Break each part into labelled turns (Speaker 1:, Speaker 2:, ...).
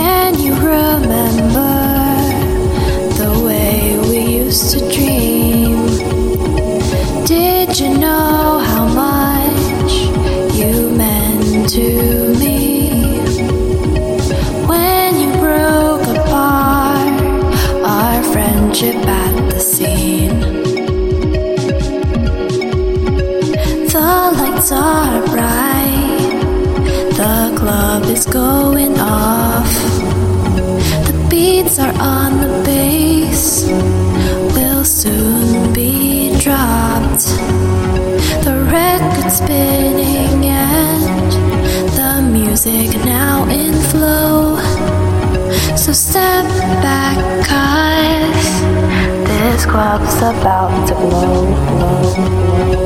Speaker 1: Can you remember the way we used to dream? Did you know how much you meant to me? When you broke apart our friendship at the scene, the lights are bright, the club is going off, the beats are on the bass, will soon be dropped, the record's spinning and the music now in flow. So step back, 'cause this club's about to blow.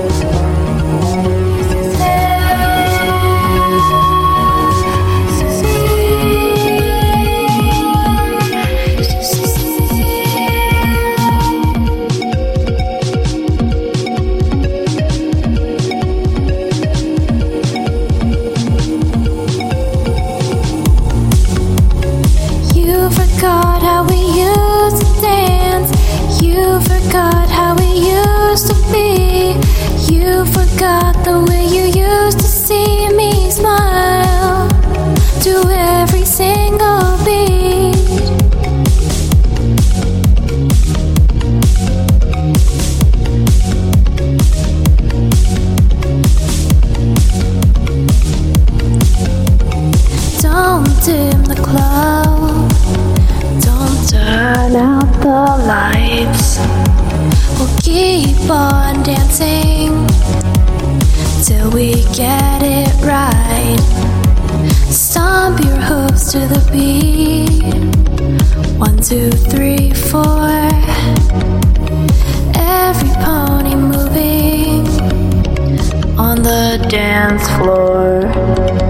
Speaker 1: You forgot how we used to dance. You forgot how we used to be. You forgot the way you used to see me smile to every single beat. Don't dim the club, turn out the lights. We'll keep on dancing till we get it right. Stomp your hooves to the beat. 1, 2, 3, 4. Every pony moving on the dance floor.